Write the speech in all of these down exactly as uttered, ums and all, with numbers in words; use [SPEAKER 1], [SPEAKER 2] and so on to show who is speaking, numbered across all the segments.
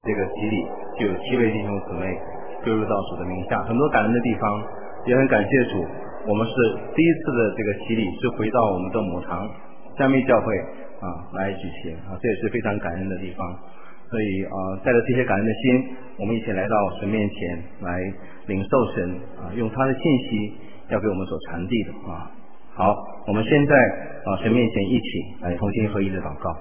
[SPEAKER 1] 这个洗礼，就有七位弟兄姊妹归入到主的名下，很多感恩的地方，也很感谢主。我们是第一次的这个洗礼是回到我们的母堂嘉密教会啊来举行啊，这也是非常感恩的地方。所以啊，带着这些感恩的心，我们一起来到神面前来领受神啊，用他的信息要给我们所传递的啊。好，我们现在啊神面前一起来同心合一的祷告。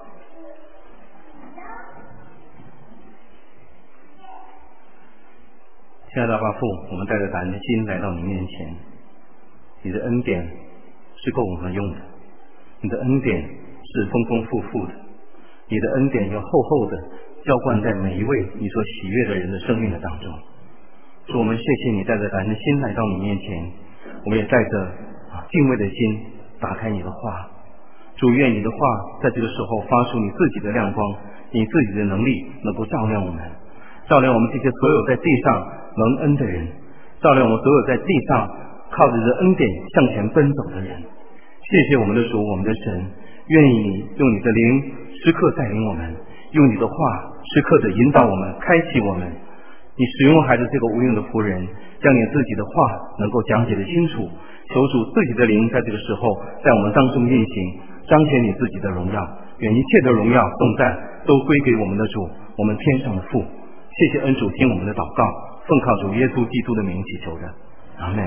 [SPEAKER 1] 亲爱的阿父，我们带着感恩的心来到你面前，你的恩典是够我们用的，你的恩典是丰丰富富的，你的恩典又厚厚的浇灌在每一位你所喜悦的人的生命的当中。主，我们谢谢你带着感恩的心来到你面前，我们也带着啊敬畏的心打开你的话。主，愿你的话在这个时候发出你自己的亮光，你自己的能力能够照亮我们，照亮我们这些所有在地上蒙恩的人，照亮我们所有在地上靠着这恩典向前奔走的人。谢谢我们的主，我们的神，愿意你用你的灵时刻带领我们，用你的话时刻的引导我们，开启我们。你使用孩子这个无用的仆人，将你自己的话能够讲解的清楚，求主自己的灵在这个时候在我们当中运行，彰显你自己的荣耀。愿一切的荣耀颂赞都归给我们的主，我们天上的父。谢谢恩主听我们的祷告，奉靠主耶稣基督的名祈求的，阿们。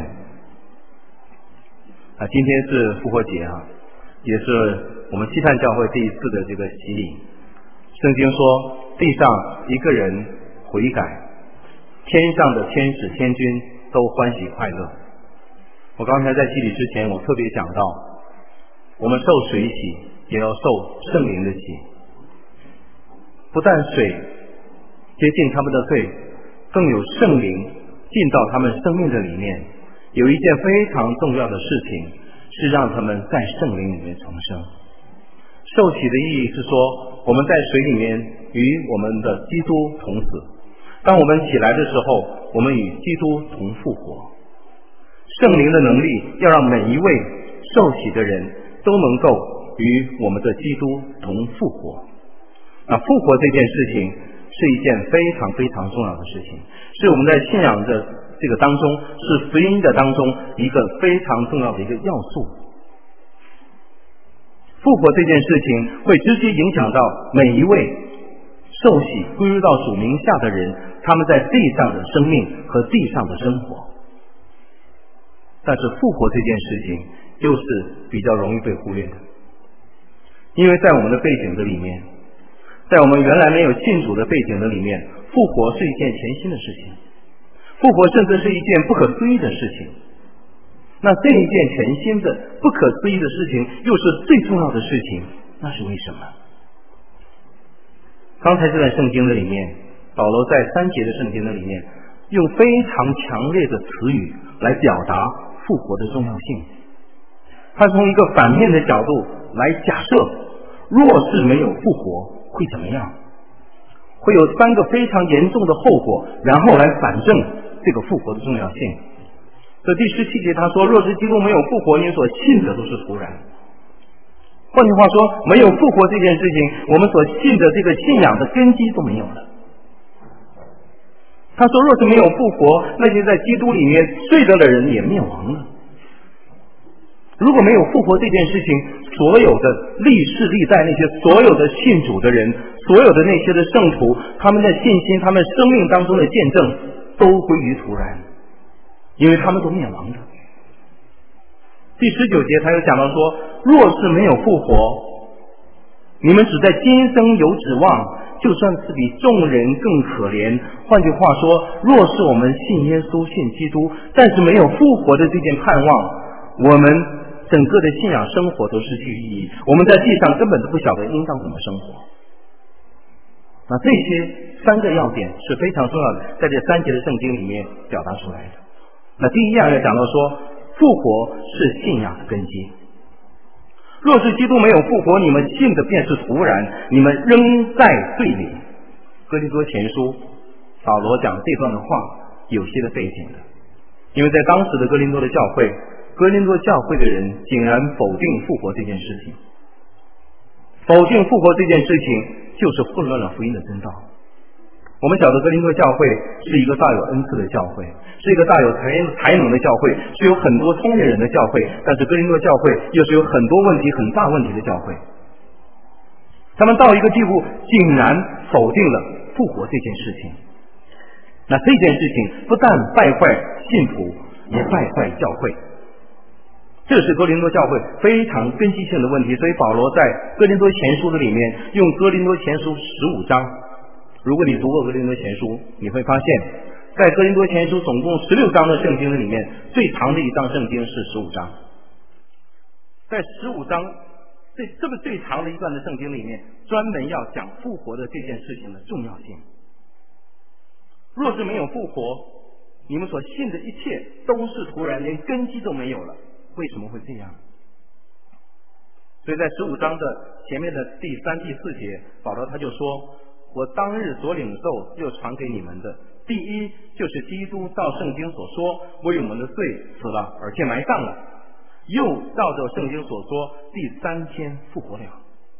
[SPEAKER 1] 啊，今天是复活节啊，也是我们期盼教会第一次的这个洗礼。圣经说，地上一个人悔改，天上的天使天君都欢喜快乐。我刚才在洗礼之前，我特别讲到，我们受水洗，也要受圣灵的洗。不但水洁净他们的罪，更有圣灵进到他们生命的里面。有一件非常重要的事情，是让他们在圣灵里面重生。受洗的意义是说，我们在水里面与我们的基督同死，当我们起来的时候，我们与基督同复活。圣灵的能力要让每一位受洗的人都能够与我们的基督同复活。那复活这件事情是一件非常非常重要的事情，是我们在信仰的这个当中，是福音的当中一个非常重要的一个要素。复活这件事情会直接影响到每一位受洗归入到主名下的人，他们在地上的生命和地上的生活。但是复活这件事情又是比较容易被忽略的，因为在我们的背景的里面，在我们原来没有信主的背景的里面，复活是一件全新的事情，复活甚至是一件不可思议的事情。那这一件全新的不可思议的事情又是最重要的事情，那是为什么？刚才这段圣经的里面，保罗在三节的圣经的里面用非常强烈的词语来表达复活的重要性。他从一个反面的角度来假设，若是没有复活会怎么样，会有三个非常严重的后果，然后来反证这个复活的重要性。这第十七节他说，若是基督没有复活，你所信的都是徒然。换句话说，没有复活这件事情，我们所信的这个信仰的根基都没有了。他说，若是没有复活，那些在基督里面睡着的人也灭亡了。如果没有复活这件事情，所有的历世历代那些所有的信主的人，所有的那些的圣徒，他们的信心，他们生命当中的见证都归于徒然，因为他们都灭亡了。第十九节他又讲到说，若是没有复活，你们只在今生有指望，就算是比众人更可怜。换句话说，若是我们信耶稣信基督，但是没有复活的这件盼望，我们整个的信仰生活都失去意义，我们在地上根本都不晓得应当怎么生活。那这些三个要点是非常重要的，在这三节的圣经里面表达出来的。那第一样要讲到说，复活是信仰的根基。若是基督没有复活，你们信的便是徒然，你们仍在罪里。哥林多前书保罗讲这段的话有些的背景的，因为在当时的哥林多的教会，哥林多教会的人竟然否定复活这件事情。否定复活这件事情就是混乱了福音的真道。 我们晓得哥林多教会是一个大有恩赐的教会，是一个大有才才能的教会，是有很多聪明人的教会，但是哥林多教会又是有很多问题很大问题的教会。他们到一个地步竟然否定了复活这件事情，那这件事情不但败坏信徒，也败坏教会，这是哥林多教会非常根基性的问题。所以保罗在哥林多前书的里面用哥林多前书十五章，如果你读过哥林多前书，你会发现在哥林多前书总共十六章的圣经的里面，最长的一章圣经是十五章。在十五章这这个最长的一段的圣经里面，专门要讲复活的这件事情的重要性。若是没有复活，你们所信的一切都是徒然，连根基都没有了。为什么会这样？所以在十五章的前面的第三、第四节，保罗他就说：我当日所领受又传给你们的，第一就是基督照圣经所说，为我们的罪死了，而且埋葬了，又照着圣经所说，第三天复活了。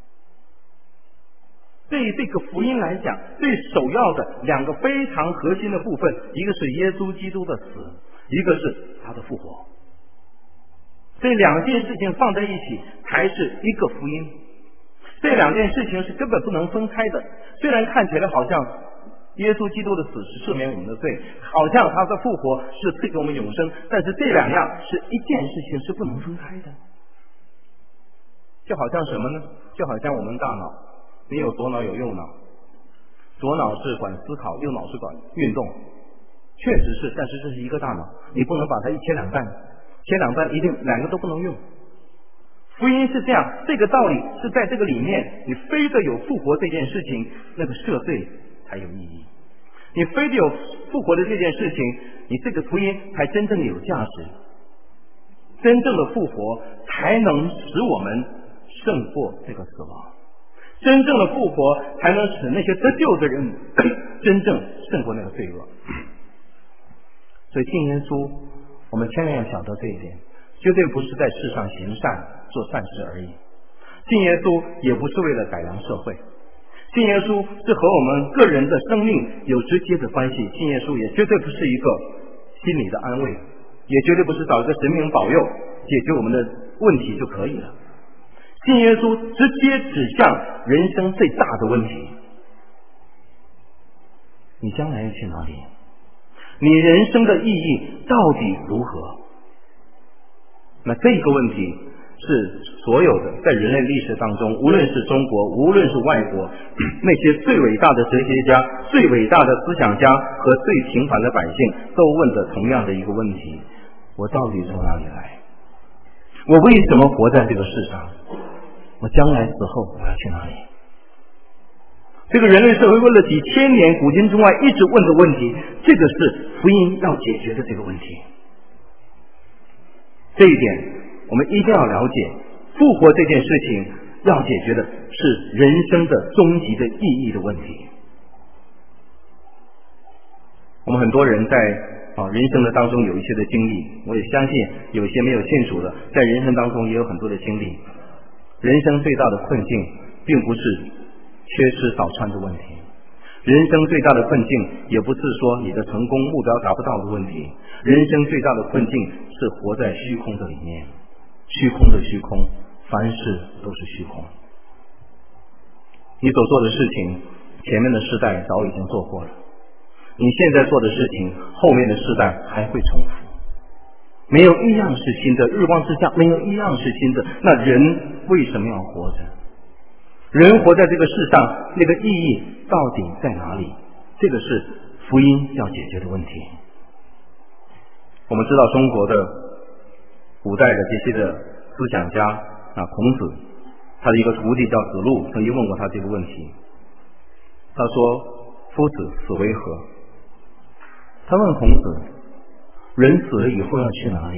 [SPEAKER 1] 对这个福音来讲，最首要的两个非常核心的部分，一个是耶稣基督的死，一个是他的复活。这两件事情放在一起才是一个福音，这两件事情是根本不能分开的。虽然看起来好像耶稣基督的死是赦免我们的罪，好像他的复活是赐给我们永生，但是这两样是一件事情，是不能分开的。就好像什么呢？就好像我们大脑，你有左脑有右脑，左脑是管思考，右脑是管运动，确实是，但是这是一个大脑，你不能把它一切两半，切两半一定两个都不能用。福音是这样，这个道理是在这个里面，你非得有复活这件事情，那个赦罪才有意义。你非得有复活的这件事情，你这个福音才真正的有价值。真正的复活才能使我们胜过这个死亡，真正的复活才能使那些得救的人真正胜过那个罪恶。所以信耶稣，我们千万要晓得这一点，绝对不是在世上行善做善事而已。信耶稣也不是为了改良社会，信耶稣是和我们个人的生命有直接的关系。信耶稣也绝对不是一个心理的安慰，也绝对不是找一个神明保佑解决我们的问题就可以了。信耶稣直接指向人生最大的问题，你将来要去哪里？你人生的意义到底如何？那这个问题是所有的在人类历史当中，无论是中国，无论是外国，那些最伟大的哲学家、最伟大的思想家和最平凡的百姓都问的同样的一个问题：我到底从哪里来？我为什么活在这个世上？我将来死后我要去哪里？这个人类社会问了几千年，古今中外一直问的问题，这个是福音要解决的这个问题。这一点我们一定要了解，复活这件事情要解决的是人生的终极的意义的问题。我们很多人在啊人生的当中有一些的经历，我也相信有一些没有信主的，在人生当中也有很多的经历。人生最大的困境并不是缺吃少穿的问题，人生最大的困境也不是说你的成功目标达不到的问题，人生最大的困境是活在虚空的里面，虚空的虚空，凡事都是虚空。你所做的事情，前面的世代早已经做过了，你现在做的事情，后面的世代还会重复。没有一样是新的，日光之下没有一样是新的，那人为什么要活着？人活在这个世上，那个意义到底在哪里？这个是福音要解决的问题。我们知道中国的古代的这些的思想家啊，孔子他的一个徒弟叫子路，曾经问过他这个问题。他说：夫子死为何？他问孔子，人死了以后要去哪里？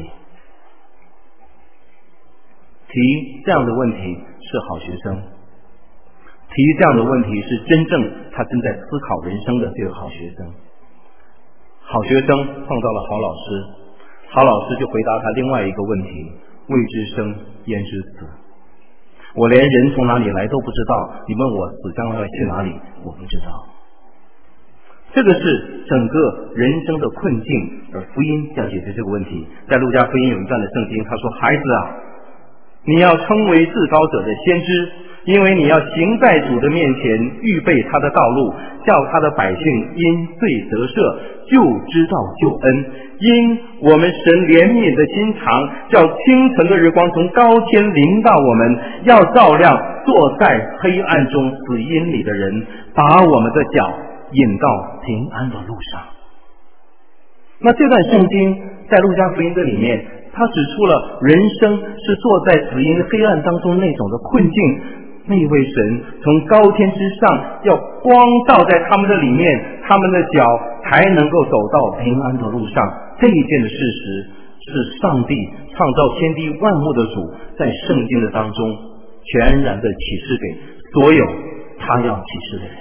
[SPEAKER 1] 提这样的问题是好学生，提这样的问题是真正他正在思考人生的这个好学生。好学生碰到了好老师，好老师就回答他另外一个问题：未知生焉知死？我连人从哪里来都不知道，你问我死将来要去哪里，我不知道。 这个是整个人生的困境，而福音要解决这个问题。在路加福音有一段的圣经，他说：孩子啊，你要称为至高者的先知，因为你要行在主的面前，预备他的道路，叫他的百姓因罪得赦，就知道救恩。因我们神怜悯的心肠，叫清晨的日光从高天临到我们，要照亮坐在黑暗中死荫里的人，把我们的脚引到平安的路上。那这段圣经在路加福音的里面，他指出了人生是坐在死荫黑暗当中那种的困境，那一位神从高天之上要光照在他们的里面，他们的脚才能够走到平安的路上。这一件的事实是上帝创造天地万物的主在圣经的当中全然的启示给所有他要启示的人。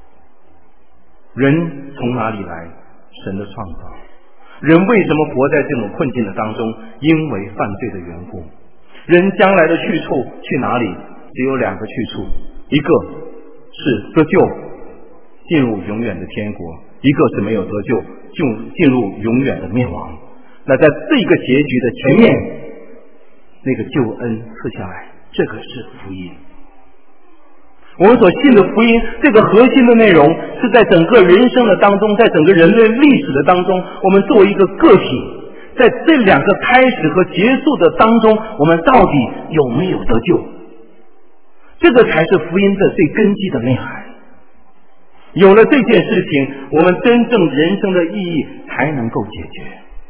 [SPEAKER 1] 人从哪里来？神的创造。人为什么活在这种困境的当中？因为犯罪的缘故。人将来的去处去哪里？只有两个去处，一个是得救，进入永远的天国；一个是没有得救，就进入永远的灭亡。那在这个结局的前面，那个救恩赐下来，这个是福音。我们所信的福音，这个核心的内容是在整个人生的当中，在整个人类历史的当中，我们作为一个个体，在这两个开始和结束的当中，我们到底有没有得救？这个才是福音的最根基的内涵。有了这件事情，我们真正人生的意义才能够解决。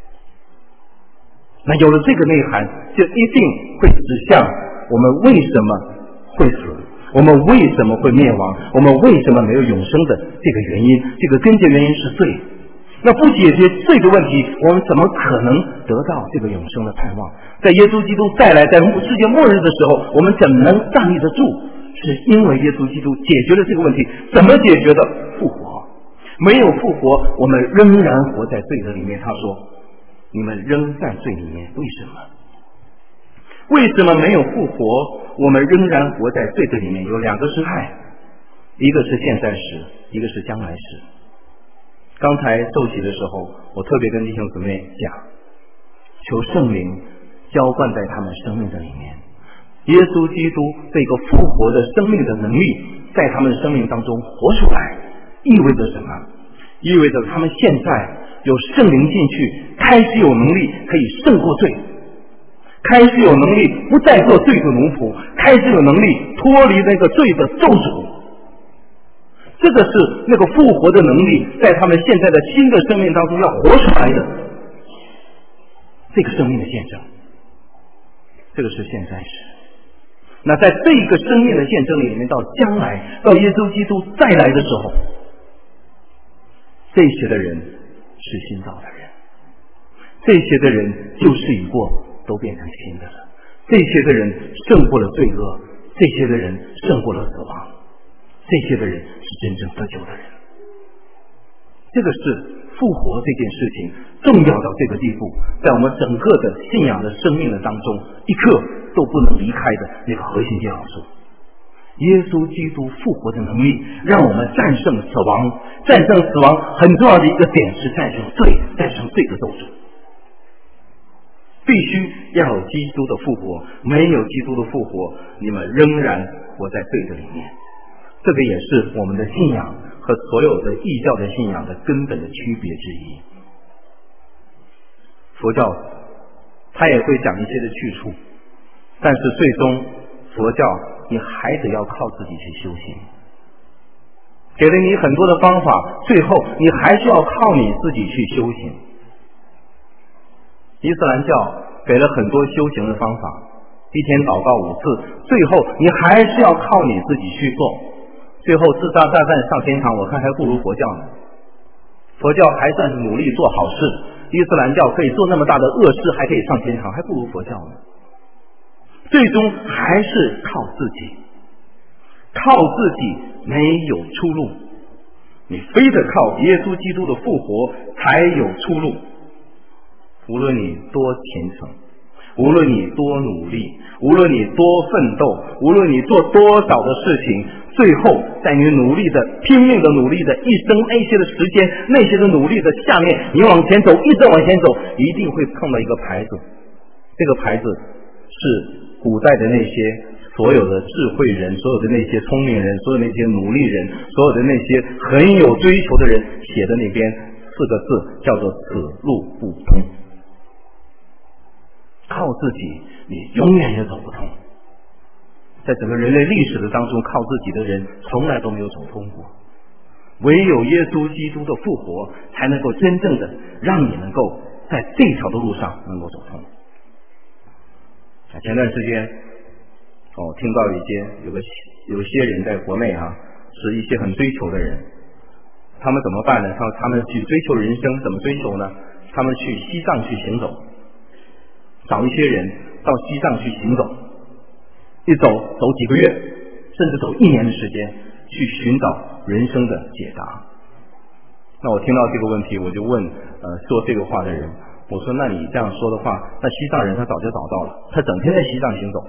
[SPEAKER 1] 那有了这个内涵，就一定会指向我们为什么会死，我们为什么会灭亡，我们为什么没有永生的这个原因。这个根结原因是罪。那不解决罪的问题，我们怎么可能得到这个永生的盼望？在耶稣基督再来，在世界末日的时候，我们怎么能站立得住？是因为耶稣基督解决了这个问题。怎么解决的？复活。没有复活，我们仍然活在罪的里面。他说你们仍在罪里面，为什么？为什么没有复活，我们仍然活在罪的里面？有两个时态，一个是现在时，一个是将来时。刚才受洗的时候，我特别跟弟兄姊妹讲，求圣灵浇灌在他们生命的里面。耶稣基督这个复活的生命的能力在他们的生命当中活出来，意味着什么？意味着他们现在有圣灵进去，开始有能力可以胜过罪，开始有能力不再做罪的奴仆，开始有能力脱离那个罪的咒诅。这个是那个复活的能力在他们现在的新的生命当中要活出来的这个生命的见证。这个是现在时。那在这个生命的见证里面，到将来到耶稣基督再来的时候，这些的人是新造的人，这些的人旧事已过，都变成新的了。这些的人胜过了罪恶，这些的人胜过了死亡，这些的人是真正得救的人。这个是复活这件事情重要到这个地步，在我们整个的信仰的生命的当中，一刻都不能离开的那个核心要素。耶稣基督复活的能力让我们战胜死亡，战胜死亡很重要的一个点是战胜罪，战胜罪的咒诅。必须要有基督的复活，没有基督的复活，你们仍然活在罪的里面。这个也是我们的信仰和所有的异教的信仰的根本的区别之一。佛教它也会讲一些的去处，但是最终佛教你还得要靠自己去修行，给了你很多的方法，最后你还是要靠你自己去修行。伊斯兰教给了很多修行的方法，一天祷告五次，最后你还是要靠你自己去做，最后自杀战犯上天堂，我看还不如佛教呢。佛教还算是努力做好事，伊斯兰教可以做那么大的恶事还可以上天堂，还不如佛教呢。最终还是靠自己，靠自己没有出路，你非得靠耶稣基督的复活才有出路。无论你多虔诚， 无论你多努力，无论你多奋斗，无论你做多少的事情，最后在你努力的拼命的努力的一生那些的时间，那些的努力的下面，你往前走，一直往前走，一定会碰到一个牌子。这个牌子是古代的那些所有的智慧人，所有的那些聪明人，所有的那些努力人，所有的那些很有追求的人写的那边四个字，叫做此路不通。靠自己你永远也走不通。在整个人类历史的当中，靠自己的人从来都没有走通过，唯有耶稣基督的复活才能够真正的让你能够在这条的路上能够走通。前段时间哦，听到一些有个有一些人在国内啊，是一些很追求的人，他们怎么办呢？他他们去追求人生，怎么追求呢？他们去西藏去行走，找一些人到西藏去行走，一走走几个月，甚至走一年的时间，去寻找人生的解答。那我听到这个问题，我就问呃说这个话的人，我说那你这样说的话，那西藏人他早就找到了，他整天在西藏行走。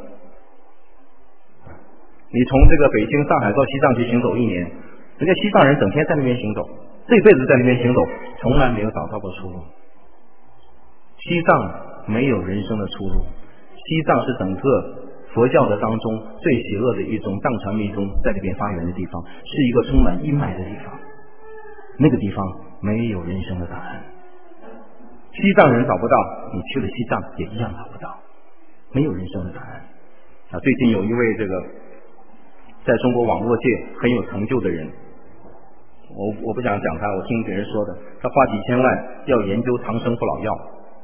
[SPEAKER 1] 你从这个北京、上海到西藏去行走一年，人家西藏人整天在那边行走，这辈子在那边行走，从来没有找到过出路。西藏没有人生的出路，西藏是整个佛教的当中最邪恶的一种藏传密宗在这边发源的地方，是一个充满阴霾的地方，那个地方没有人生的答案。西藏人找不到，你去了西藏也一样找不到，没有人生的答案。啊，最近有一位这个在中国网络界很有成就的人，我我不想讲他，我听别人说的，他花几千万要研究长生不老药，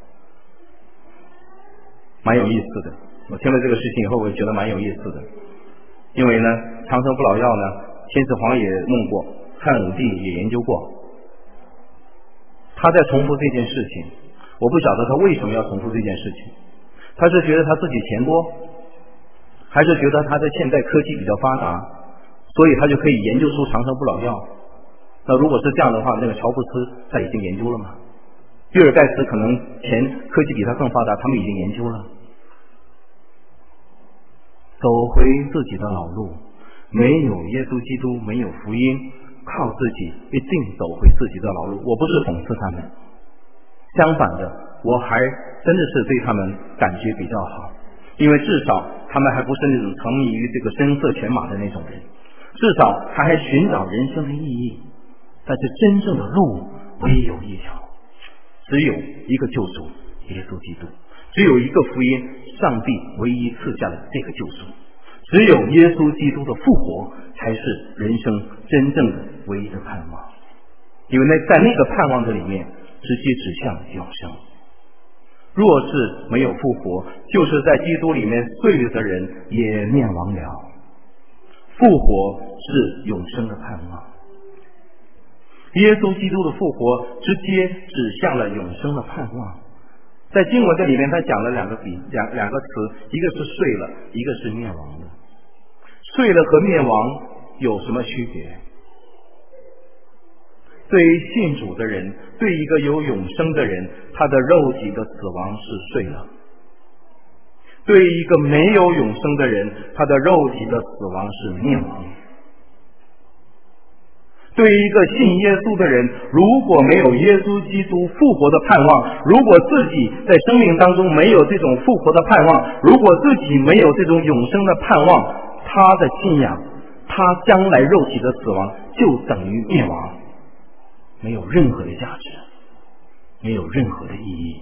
[SPEAKER 1] 蛮有意思的。我听了这个事情以后，我觉得蛮有意思的，因为呢，长生不老药呢，秦始皇也弄过，汉武帝也研究过，他在重复这件事情，我不晓得他为什么要重复这件事情，他是觉得他自己钱多，还是觉得他的现代科技比较发达，所以他就可以研究出长生不老药。那如果是这样的话，那个乔布斯他已经研究了吗？比尔盖茨可能前科技比他更发达，他们已经研究了。走回自己的老路，没有耶稣基督，没有福音，靠自己一定走回自己的老路。我不是讽刺他们，相反的，我还真的是对他们感觉比较好，因为至少他们还不是那种沉迷于这个声色犬马的那种人，至少他还寻找人生的意义。但是真正的路唯有一条，只有一个救主，耶稣基督，只有一个福音，上帝唯一赐下的这个救赎，只有耶稣基督的复活才是人生真正的唯一的盼望。因为在那个盼望的里面直接指向永生。若是没有复活，就是在基督里面睡的人也灭亡了。复活是永生的盼望，耶稣基督的复活直接指向了永生的盼望。在经文这里面他讲了两个比两两个词，一个是睡了，一个是灭亡了。睡了和灭亡有什么区别？对于信主的人，对一个有永生的人，他的肉体的死亡是睡了；对于一个没有永生的人，他的肉体的死亡是灭亡。对于一个信耶稣的人，如果没有耶稣基督复活的盼望，如果自己在生命当中没有这种复活的盼望，如果自己没有这种永生的盼望，他的信仰，他将来肉体的死亡就等于灭亡，没有任何的价值，没有任何的意义。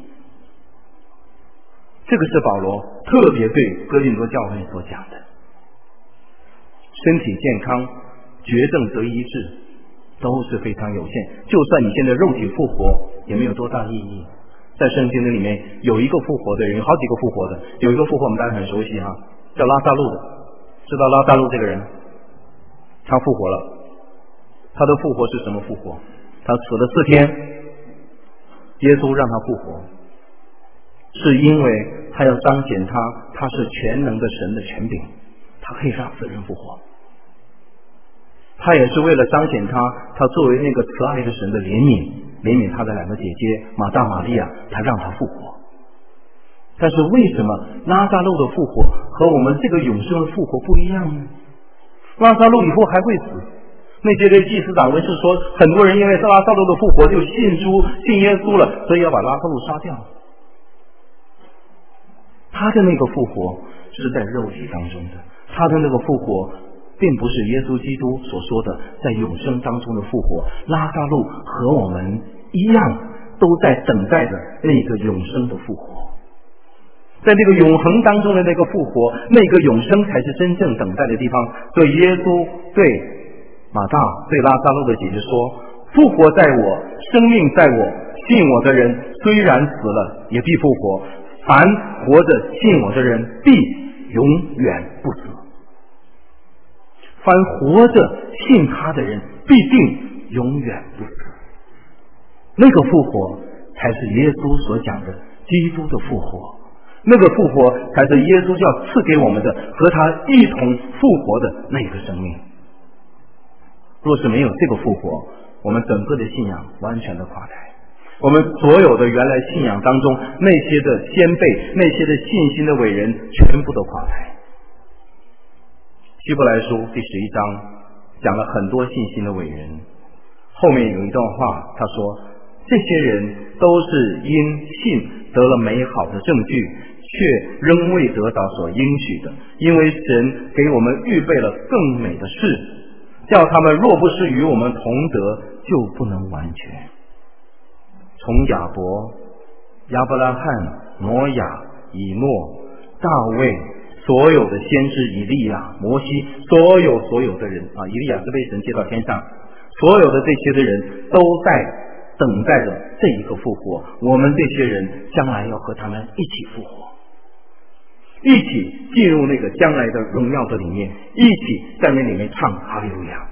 [SPEAKER 1] 这个是保罗特别对哥林多教会所讲的。身体健康，绝症得医治，都是非常有限，就算你现在肉体复活也没有多大意义。在圣经的里面有一个复活的人，有好几个复活的，有一个复活我们大家很熟悉哈，叫拉撒路的，知道拉撒路这个人，他复活了。他的复活是什么复活？他死了四天，耶稣让他复活，是因为他要彰显他他是全能的神的权柄，他可以让死人复活。他也是为了彰显他他作为那个慈爱的神的怜悯，怜悯他的两个姐姐马大玛利亚，他让他复活。 但是为什么拉撒路的复活和我们这个永生的复活不一样呢？拉撒路以后还会死，那些的祭司长文士说，很多人因为拉撒路的复活就信主信耶稣了，所以要把拉撒路杀掉。他的那个复活是在肉体当中的，他的那个复活并不是耶稣基督所说的在永生当中的复活。拉撒路和我们一样，都在等待着那个永生的复活，在这个永恒当中的那个复活，那个永生才是真正等待的地方。所以耶稣对马大对拉撒路的姐姐说，复活在我，生命在我，信我的人虽然死了也必复活，凡活着信我的人必永远不死，凡活着信他的人必定永远不死。那个复活才是耶稣所讲的基督的复活，那个复活才是耶稣要赐给我们的，和他一同复活的那个生命。若是没有这个复活，我们整个的信仰完全的垮台，我们所有的原来信仰当中那些的先辈，那些的信心的伟人全部都垮台。希伯来书第十一章讲了很多信心的伟人，后面有一段话，他说这些人都是因信得了美好的证据，却仍未得到所应许的，因为神给我们预备了更美的事，叫他们若不是与我们同得，就不能完全。从亚伯、亚伯拉罕、挪亚、以诺、大卫，所有的先知以利亚、摩西，所有所有的人啊，以利亚是被神接到天上，所有的这些的人都在等待着这一个复活。我们这些人将来要和他们一起复活，一起进入那个将来的荣耀的里面，一起在那里面唱哈利路亚。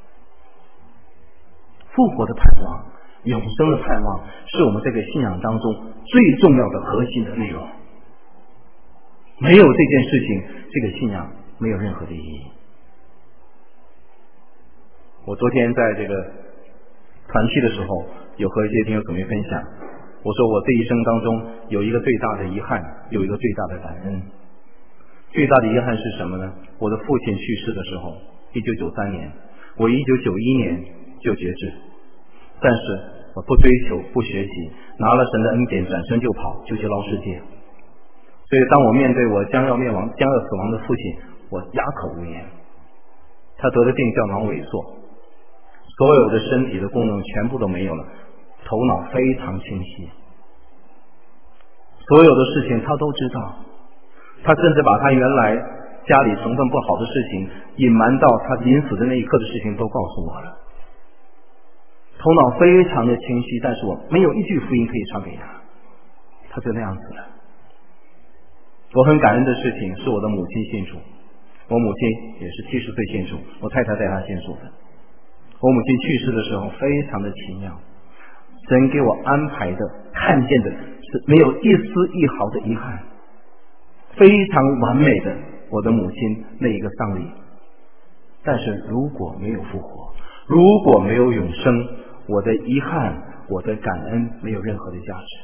[SPEAKER 1] 复活的盼望，永生的盼望，是我们这个信仰当中最重要的核心的内容。没有这件事情，这个信仰没有任何的意义。我昨天在这个团契的时候，有和一些弟兄姊妹分享，我说我这一生当中有一个最大的遗憾，有一个最大的感恩。最大的遗憾是什么呢？我的父亲去世的时候，一九九三年，我一九九一年就决志，但是我不追求不学习，拿了神的恩典转身就跑，就去捞世界。所以当我面对我将要灭亡将要死亡的父亲，我哑口无言。他得的病叫脑萎缩，所有的身体的功能全部都没有了，头脑非常清晰，所有的事情他都知道，他甚至把他原来家里成分不好的事情隐瞒到他临死的那一刻的事情都告诉我了，头脑非常的清晰，但是我没有一句福音可以传给他，他就那样子了。我很感恩的事情是我的母亲信主，我母亲也是七十岁信主，我太太带她信主的。我母亲去世的时候非常的奇妙，神给我安排的看见的是没有一丝一毫的遗憾，非常完美的我的母亲那一个丧礼。但是如果没有复活，如果没有永生，我的遗憾，我的感恩没有任何的价值，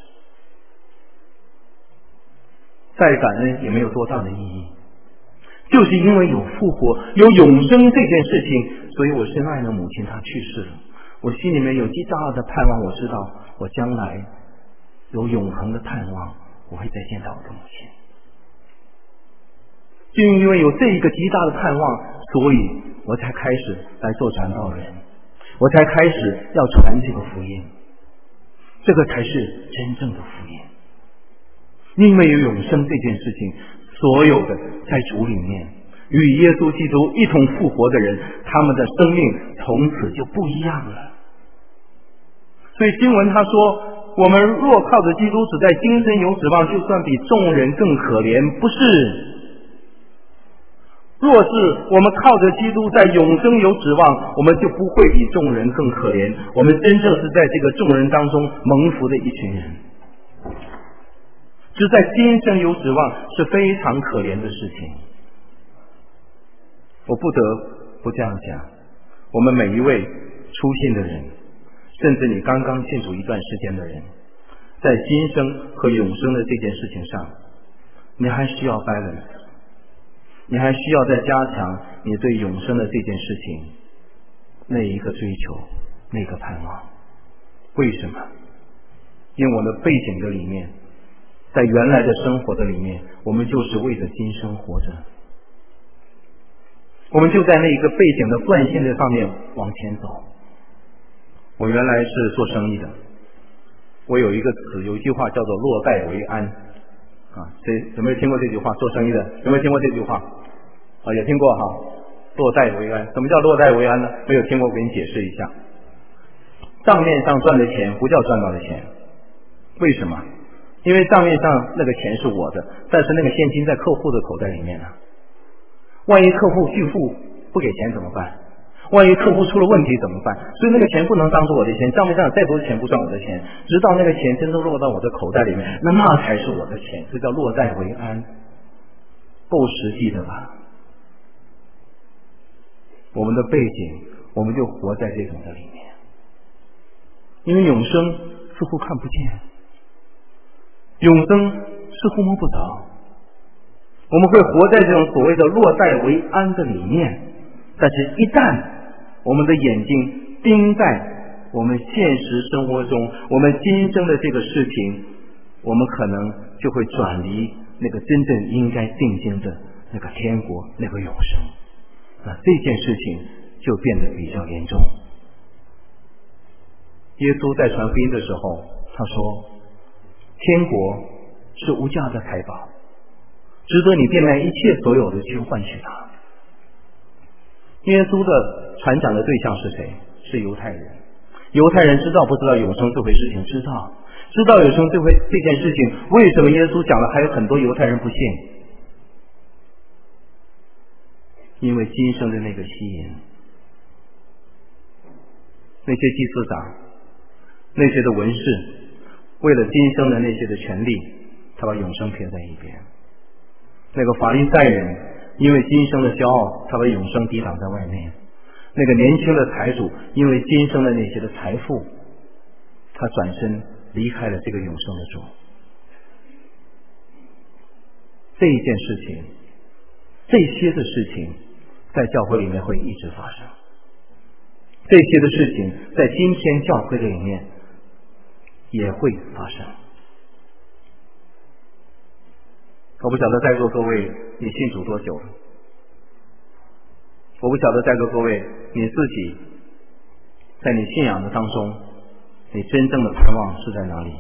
[SPEAKER 1] 再感恩也没有多大的意义。就是因为有复活有永生这件事情，所以我深爱的母亲她去世了，我心里面有极大的盼望，我知道我将来有永恒的盼望，我会再见到我的母亲。就因为有这一个极大的盼望，所以我才开始来做传道人，我才开始要传这个福音，这个才是真正的福音。因为有永生这件事情，所有的在主里面与耶稣基督一同复活的人，他们的生命从此就不一样了。所以经文他说，我们若靠着基督只在今生有指望，就算比众人更可怜，不是。若是我们靠着基督在永生有指望，我们就不会比众人更可怜，我们真正是在这个众人当中蒙福的一群人。只在今生有指望是非常可怜的事情。我不得不这样讲，我们每一位初信的人，甚至你刚刚信主一段时间的人，在今生和永生的这件事情上， 你还需要 balance， 你还需要再加强你对永生的这件事情那一个追求，那个盼望。为什么？因为我的背景的里面，在原来的生活的里面，我们就是为着今生活着，我们就在那一个背景的惯性的上面往前走。我原来是做生意的，我有一个词，有一句话叫做落袋为安啊，谁有没有听过这句话？做生意的有没有听过这句话？啊，也听过哈。落袋为安，什么叫落袋为安呢？没有听过，我给你解释一下。账面上赚的钱不叫赚到的钱，为什么？因为账面上那个钱是我的，但是那个现金在客户的口袋里面呢。万一客户拒付不给钱怎么办？万一客户出了问题怎么办？所以那个钱不能当做我的钱，账面上再多的钱不算我的钱，直到那个钱真正落到我的口袋里面，那那才是我的钱，这叫落袋为安，够实际的吧？我们的背景，我们就活在这种的里面，因为永生似乎看不见，永生似乎摸不着，我们会活在这种所谓的落袋为安的里面。但是一旦我们的眼睛盯在我们现实生活中，我们今生的这个事情，我们可能就会转离那个真正应该定睛的那个天国，那个永生。那这件事情就变得比较严重。耶稣在传福音的时候，他说天国是无价的财宝，值得你变卖一切所有的去换取它。耶稣的传讲的对象是谁？是犹太人。犹太人知道不知道永生这回事情？知道。知道永生这回这件事情，为什么耶稣讲了还有很多犹太人不信？因为今生的那个吸引，那些祭司长，那些的文士，为了今生的那些的权利，他把永生撇在一边。那个法利赛人因为今生的骄傲，他把永生抵挡在外面。那个年轻的财主因为今生的那些的财富，他转身离开了这个永生的主。这一件事情，这些的事情在教会里面会一直发生，这些的事情在今天教会的里面也会发生。我不晓得在座各位你信主多久了，我不晓得在座各位你自己在你信仰的当中，你真正的盼望是在哪里？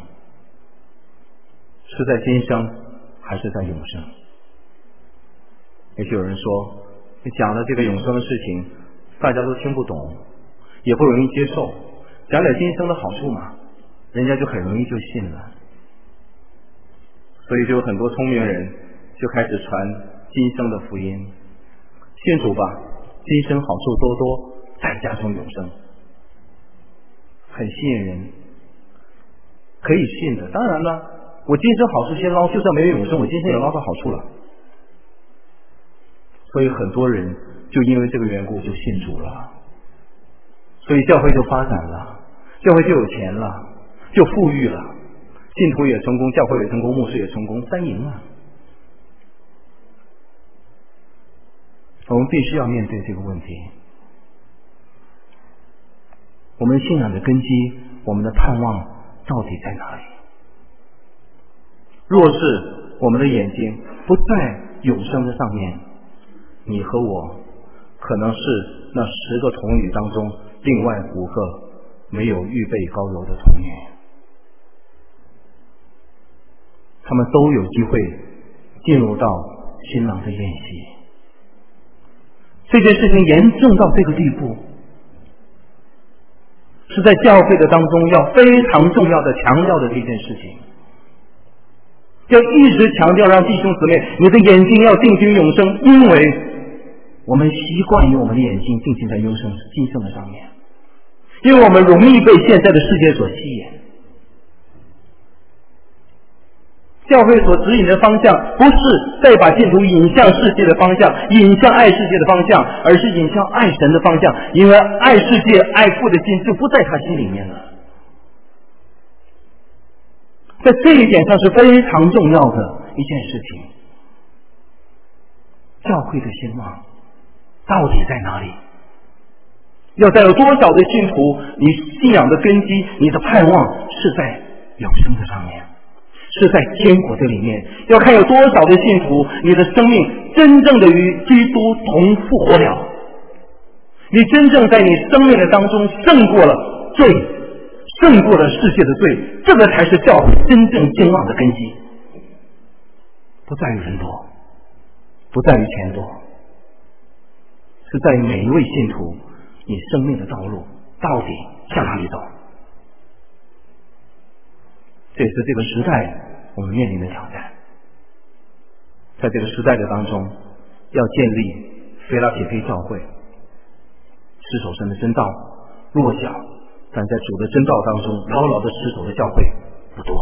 [SPEAKER 1] 是在今生还是在永生？也许有人说，你讲了这个永生的事情大家都听不懂，也不容易接受，讲点今生的好处嘛，人家就很容易就信了。所以就有很多聪明人就开始传今生的福音，信主吧，今生好处多多，再加上永生，很吸引人，可以信的。当然了，我今生好处先捞，就算没有永生，我今生也捞到好处了。所以很多人就因为这个缘故就信主了，所以教会就发展了，教会就有钱了，就富裕了，信徒也成功，教会也成功，牧师也成功，三赢了。我们必须要面对这个问题，我们信仰的根基，我们的盼望到底在哪里？若是我们的眼睛不在永生的上面，你和我可能是那十个童女当中另外五个没有预备膏油的童女，他们都有机会进入到新郎的宴席。这件事情严重到这个地步，是在教会的当中要非常重要的强调的这件事情，要一直强调，让弟兄姊妹，你的眼睛要定睛永生，因为我们习惯于我们的眼睛定睛在永生今生的上面，因为我们容易被现在的世界所吸引。教会所指引的方向不是再把信徒引向世界的方向，引向爱世界的方向，而是引向爱神的方向，因为爱世界爱父的心就不在他心里面了。在这一点上是非常重要的一件事情。 教会的兴旺到底在哪里？要带有多少的信徒，你信仰的根基，你的盼望是在永生的上面，是在天国的里面。要看有多少的信徒，你的生命真正的与基督同复活了，你真正在你生命的当中胜过了罪，胜过了世界的罪，这个才是教会真正兴旺的根基。不在于人多，不在于钱多，是在于每一位信徒你生命的道路到底向哪里走。这也是这个时代我们面临的挑战。在这个时代的当中，要建立腓拉铁非教会，持守神的真道弱小，但在主的真道当中牢牢的持守的教会不多。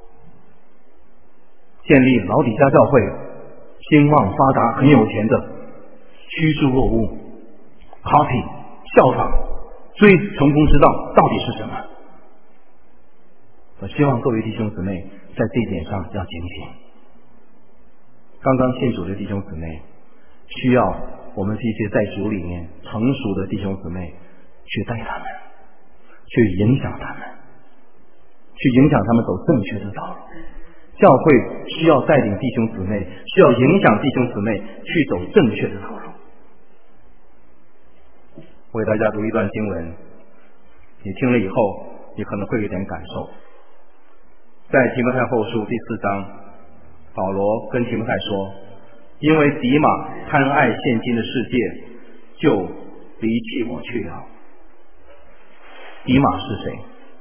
[SPEAKER 1] 建立老底嘉教会，兴旺发达，很有钱的趋之若鹜， copy 效仿追成功之道到底是什么？我希望各位弟兄姊妹在这一点上要警醒。刚刚信主的弟兄姊妹，需要我们这些在主里面成熟的弟兄姊妹去带他们，去影响他们，去影响他们走正确的道路。教会需要带领弟兄姊妹，需要影响弟兄姊妹去走正确的道路。我给大家读一段经文，你听了以后你可能会有点感受。在提摩太后书第四章，保罗跟提摩太说，因为迪马贪爱现今的世界，就离弃我去了。迪马是谁？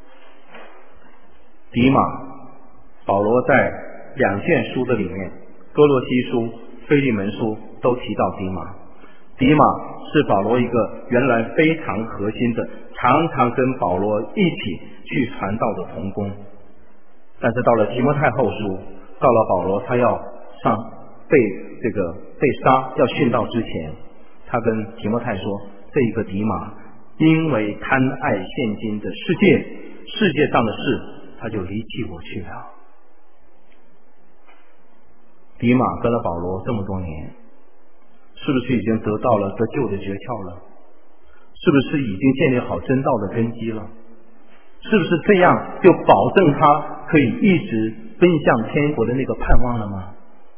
[SPEAKER 1] 迪马，保罗在两卷书的里面，哥罗西书、腓利门书都提到迪马。迪马是保罗一个原来非常核心的，常常跟保罗一起去传道的同工。但是到了提摩太后书，到了保罗他要上被这个被杀要殉道之前，他跟提摩太说，这一个迪马因为贪爱现今的世界，世界上的事，他就离弃我去了。迪马跟了保罗这么多年，是不是已经得到了得救的诀窍了？是不是已经建立好真道的根基了？是不是这样就保证他可以一直奔向天国的那个盼望了吗？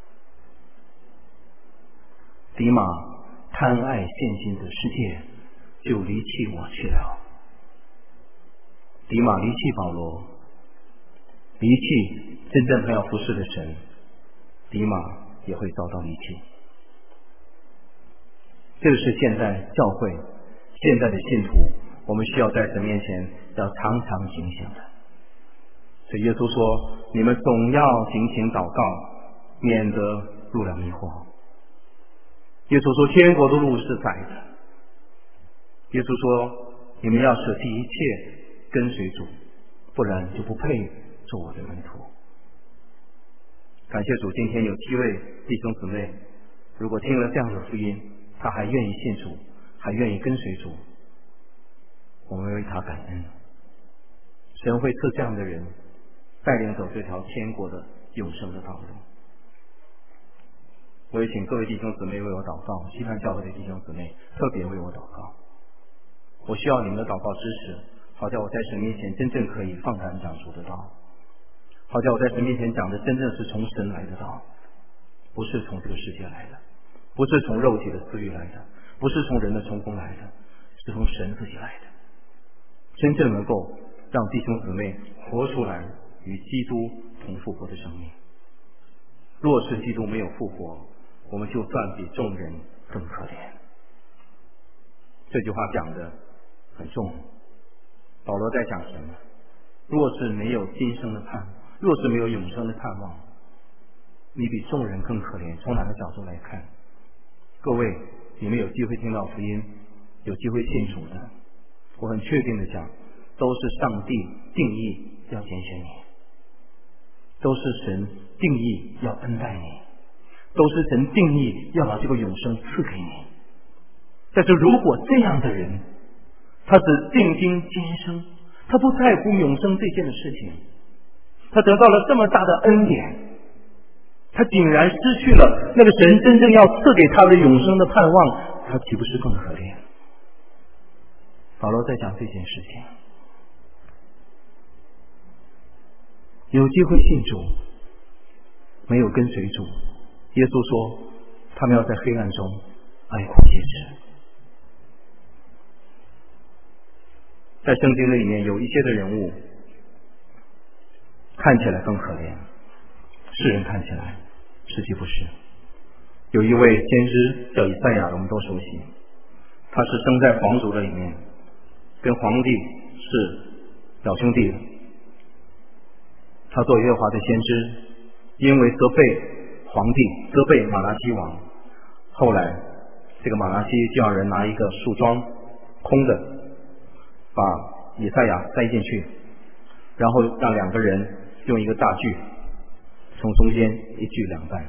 [SPEAKER 1] 迪马贪爱现今的世界，就离弃我去了。迪马离弃保罗，离弃真正他要服侍的神，迪马也会遭到离弃。这个是现在教会现在的信徒，我们需要在神面前要常常警醒的。所以耶稣说，你们总要警醒祷告，免得入了迷惑。耶稣说，天国的路是窄的。耶稣说，你们要舍弃一切跟随主，不然就不配做我的门徒。感谢主，今天有七位弟兄姊妹，如果听了这样的福音，他还愿意信主，还愿意跟随主，我们为他感恩。神会赐这样的人带领走这条天国的永生的道路。我也请各位弟兄姊妹为我祷告，西汉教会的弟兄姊妹特别为我祷告。我需要你们的祷告支持，好叫我在神面前真正可以放胆讲主的道，好叫我在神面前讲的真正是从神来的道，不是从这个世界来的，不是从肉体的私欲来的，不是从人的成功来的，是从神自己来的，真正能够让弟兄姊妹活出来与基督同复活的生命。若是基督没有复活，我们就算比众人更可怜。这句话讲的很重。保罗在讲什么？若是没有今生的盼望，若是没有永生的盼望，你比众人更可怜。从哪个角度来看？各位，你们有机会听到福音，有机会信主的，我很确定的讲，都是上帝定义要拣选你，都是神定义要恩待你，都是神定义要把这个永生赐给你。但是如果这样的人，他只定睛今生，他不在乎永生这件的事情，他得到了这么大的恩典， 他竟然失去了那个神真正要赐给他的永生的盼望，他岂不是更可怜？保罗在讲这件事情，有机会信主，没有跟随主，耶稣说他们要在黑暗中哀哭切齿。在圣经里面有一些的人物看起来更可怜，世人看起来实际不是。有一位先知叫以赛亚，我们都熟悉，他是生在皇族的里面，跟皇帝是表兄弟的。他做耶和华的先知，因为责备皇帝，责备马拉西王，后来这个马拉西就让人拿一个树桩空的把以赛亚塞进去，然后让两个人用一个大锯从中间一锯两半。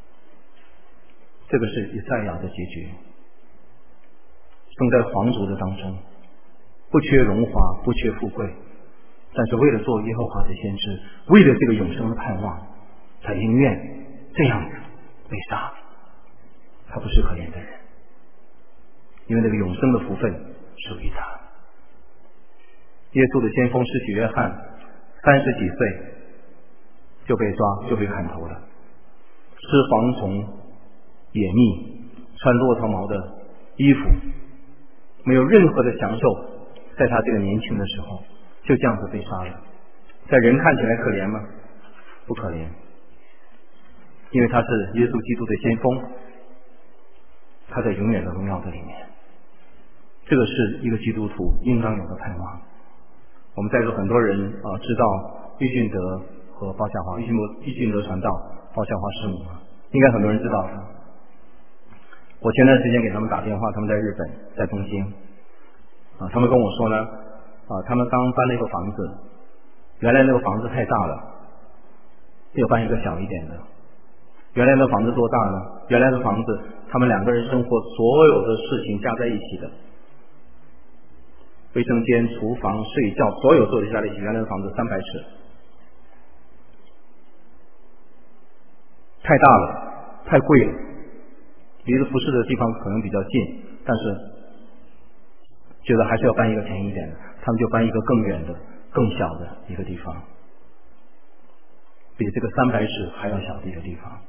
[SPEAKER 1] 这个是以赛亚的结局。生在皇族的当中，不缺荣华，不缺富贵，但是为了做耶和华的先知，为了这个永生的盼望，他宁愿这样子被杀。他不是可怜的人，因为那个永生的福分属于他。耶稣的先锋施洗约翰三十几岁就被抓，就被砍头了，吃蝗虫野蜜，穿骆驼毛的衣服，没有任何的享受。在他这个年轻的时候就这样子被杀了，在人看起来可怜吗？不可怜，因为他是耶稣基督的先锋，他在永远的荣耀的里面。这个是一个基督徒应当有的盼望。我们在座很多人啊知道郁俊德和包夏华，郁俊德郁俊德传道，包夏华师母，应该很多人知道他。我前段时间给他们打电话，他们在日本，在东京啊，他们跟我说呢啊，他们刚搬了一个房子，原来那个房子太大了，要搬一个小一点的。原来那房子多大呢？原来的房子他们两个人生活所有的事情加在一起的，卫生间、厨房、睡觉，所有做的加在一起，原来的房子三百尺，太大了，太贵了，离着服饰的地方可能比较近，但是觉得还是要搬一个便宜一点的，他们就搬一个更远的、更小的一个地方，比这个三百尺还要小的一个地方。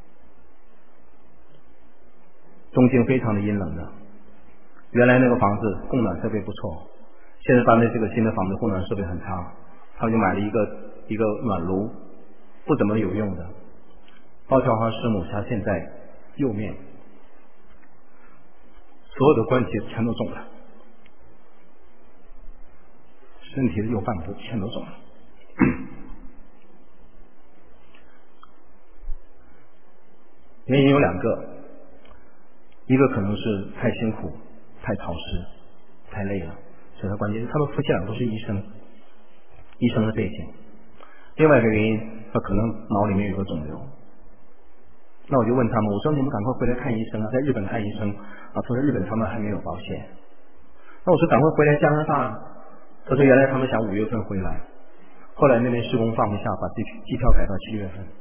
[SPEAKER 1] 东京非常的阴冷的，原来那个房子供暖设备不错，现在搬的这个新的房子供暖设备很差，他们就买了一个一个暖炉，不怎么有用的。包小华师母她现在右面所有的关节全都肿了，身体的右半部全都肿了。原因有两个，一个可能是太辛苦、太潮湿、太累了，所以他关键他们夫妻俩都是医生，医生的背景。另外一个原因，他可能脑里面有个肿瘤。那我就问他们，我说你们赶快回来看医生啊，在日本看医生啊。他说日本他们还没有保险。那我说赶快回来加拿大。他说原来他们想五月份回来，后来那边施工放不下，把机机票改到七月份。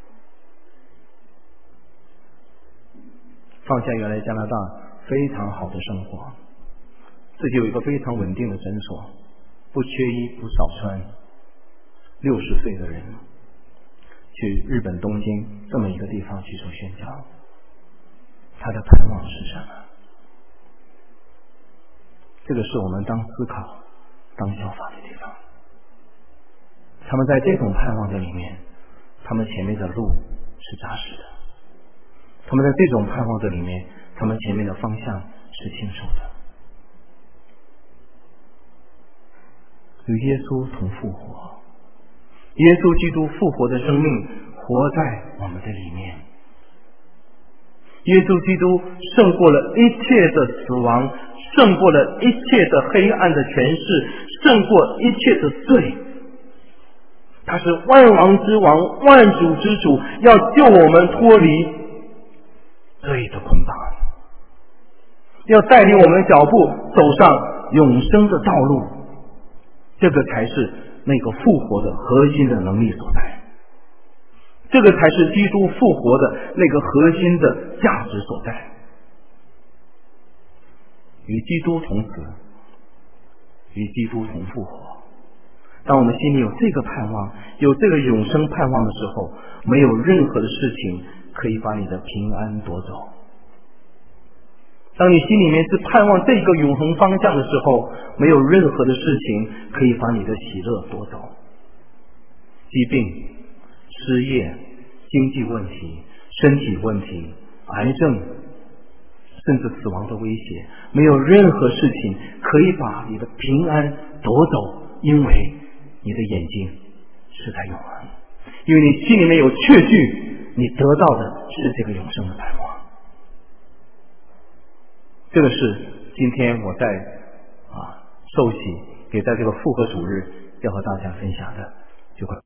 [SPEAKER 1] 放下原来加拿大非常好的生活，自己有一个非常稳定的诊所，不缺衣不少穿。六十岁的人去日本东京这么一个地方去做宣教，他的盼望是什么？这个是我们当思考、当效法的地方。他们在这种盼望的里面，他们前面的路是扎实的。他们在这种盼望的里面，他们前面的方向是清楚的。与耶稣同复活，耶稣基督复活的生命活在我们的里面。耶稣基督胜过了一切的死亡，胜过了一切的黑暗的权势，胜过一切的罪。他是万王之王，万主之主，要救我们脱离罪的捆绑，要带领我们的脚步走上永生的道路。这个才是那个复活的核心的能力所在。 这个才是基督复活的那个核心的价值所在。与基督同死，与基督同复活。当我们心里有这个盼望，有这个永生盼望的时候，没有任何的事情可以把你的平安夺走。当你心里面是盼望这个永恒方向的时候，没有任何的事情可以把你的喜乐夺走。疾病、失业、经济问题、身体问题、癌症，甚至死亡的威胁，没有任何事情可以把你的平安夺走，因为你的眼睛是在永恒，因为你心里面有确据，你得到的是这个永生的盼望。这个是今天我在啊受洗，也在这个复活主日要和大家分享的。就快